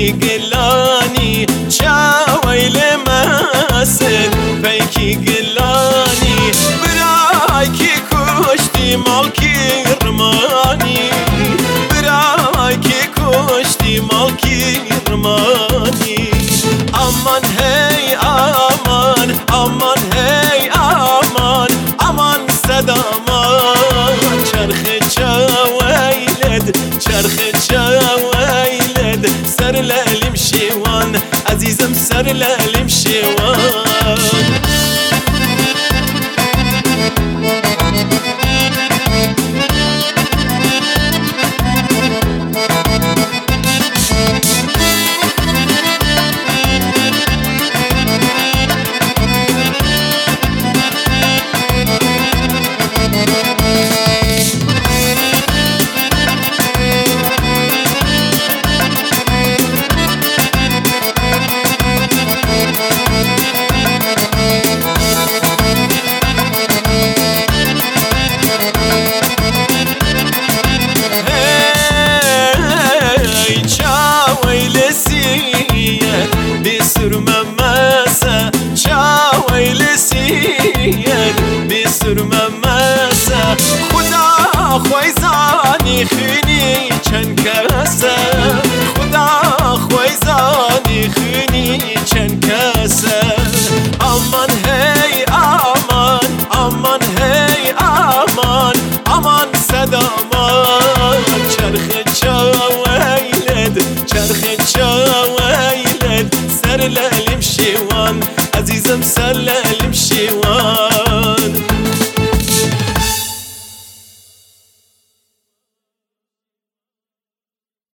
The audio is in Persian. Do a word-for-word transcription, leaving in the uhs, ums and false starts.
پیکی گلانی چاویل مسن پیکی گلانی برای کی کشتی مال کرمانی برای کی کشتی مال کرمانی امان هی امان امان هی امان امان صدامان چرخ چاویلد چرخ چاویلد سر لالم شیوان عزیزم سر لالم شیوان بسرممسه چاویل سید بسرممسه خدا خویزانی خونی چند کسه خدا خویزانی خونی چند کسه امان هی امان امان هی امان امان صدامان چرخ چاویلد چرخ چاویلد سر لالم شیوان عزیزم سر